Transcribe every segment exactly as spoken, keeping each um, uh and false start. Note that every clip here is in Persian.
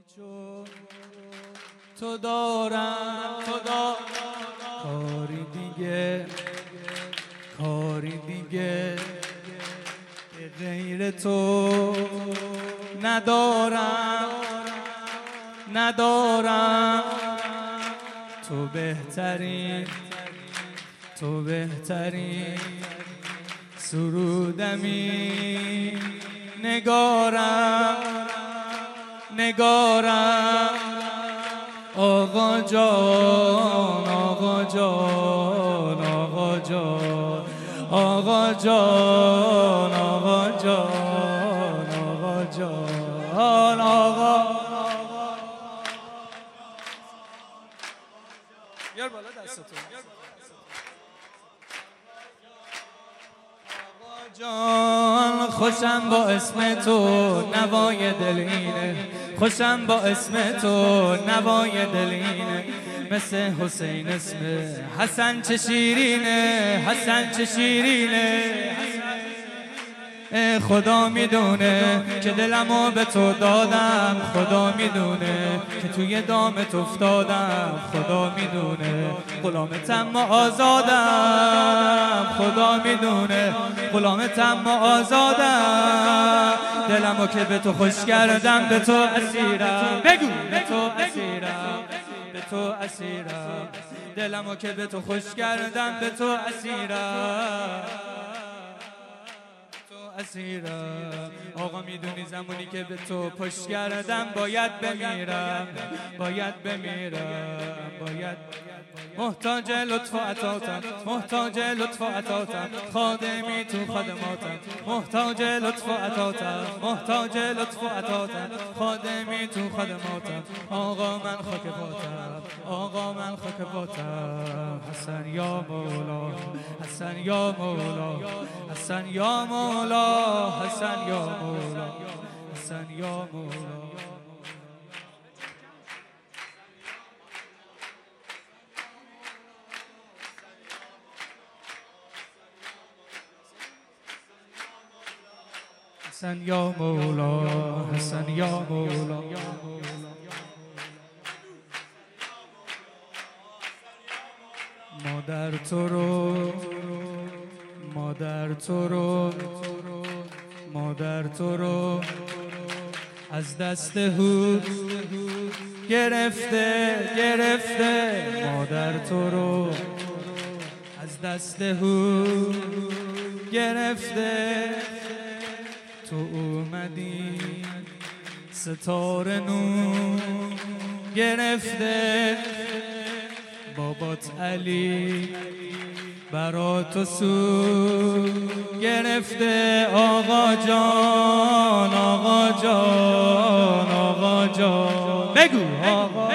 چون تو دارم تو دارم کاری دیگه کاری دیگه غیر تو ندارم ندارم تو بهترین تو بهترین سرودمی نگارم نگارم آقا جان آقا جان آقا جان آقا جان آقا جان آقا جان آقا بیار بالا دستتو جان خوشم با اسم تو نوای دل اینه خوشم با اسم تو نوای دل اینه مثل حسین اسم حسن چه شیرینه حسن چه شیرینه خدا میدونه که دلمو به تو دادم خدا میدونه که توی دامت افتادم خدا میدونه غلامتم و آزادم خدا میدونه غلامتم و آزادم دلمو که به تو خوش کردم به تو اسیرم بگو به تو اسیرم به تو اسیرم دلمو که به تو خوش کردم به تو اسیرم اسیرم آقا میدونی زمانی که به تو پشت کردم باید بمیرم باید بمیرم باید محتاج لطف و عطاتم محتاج لطف و عطاتم خادمی تو خدماتم محتاج لطف و عطاتم محتاج لطف و عطاتم خادمی تو خدماتم آقا من خاک پاتم آقا من خاک پاتم حسن یا مولا حسن یا مولا حسن یا مولا حسن یا مولا حسن یا مولا حسن یا مولا حسن یا مولا مادر تو رو مادر تو رو مادر تو رو از دست هود گرفته گرفته مادر تو رو از دست هود گرفته تو اومدی ستاره نور گرفته بابات علی برا تو سو گرفته آقا جان آقا جان آقا جان بگو آقا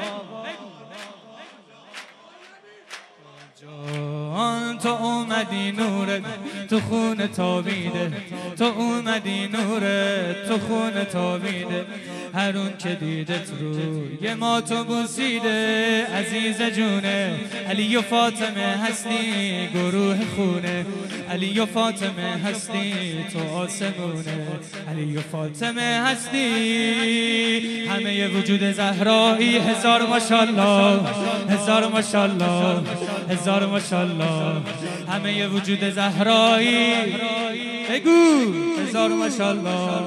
جان تو اومدی نورت تو خون تابیده تو اومدی نورت تو خون تابیده هر اون که دیدت روی ما تو بوسیده عزیز جونه علی و فاطمه هستی گروه خونه علی و فاطمه هستی تو آسمونه علی و فاطمه هستی همه وجود زهرایی هزار ماشاءالله هزار ماشاءالله هزار ماشاءالله همه وجود زهرایی بگو هزار ماشاءالله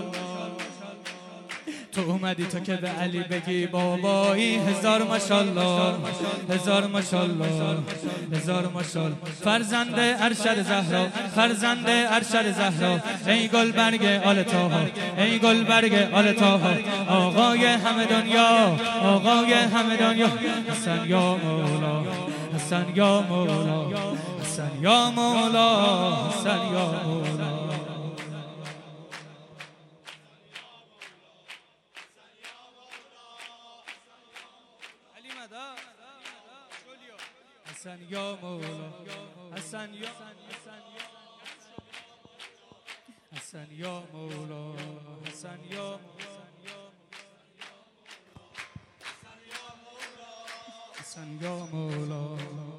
تو اومدی تو که به علی بگی بابایی هزار ماشاءالله هزار ماشاءالله هزار ماشاءالله فرزند ارشد زهرا فرزند ارشد زهرا ای گل برگ آل طاها ای گل برگ آل طاها آقای همه دنیا آقای همه دنیا حسن یا مولا حسن یا مولا حسن یا مولا حسن یا مولا حسن یا مولا حسن یا حسن یا مولا حسن یا حسن یا مولا